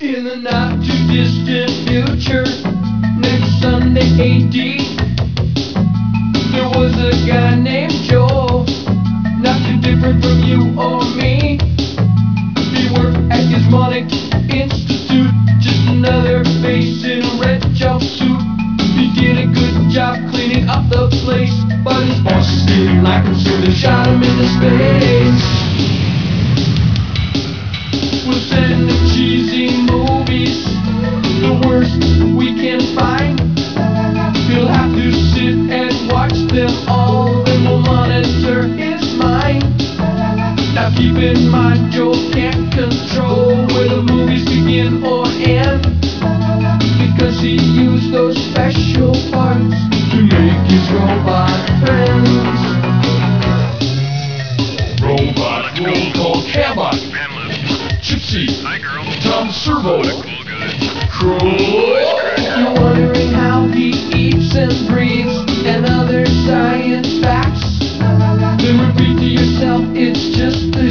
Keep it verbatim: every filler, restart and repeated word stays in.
In the not too distant future, next Sunday A D, there was a guy named Joel, not too different from you or me. He worked at Gizmonic Institute, just another face in a red jumpsuit. He did a good job cleaning up the place, but his bosses didn't like him, so they shot him into space. We'll send him cheesy movies, the worst we can find. He'll have to sit and watch them all, then we'll monitor his mind. Now keep in mind, Joel can't control where the movies begin or end, because he used those special parts to make his robot friends. Robot roll call Cabot, Gypsy, Tom Servo, Croy. If you're wondering how he eats and breathes and other science facts, then repeat to yourself, it's just the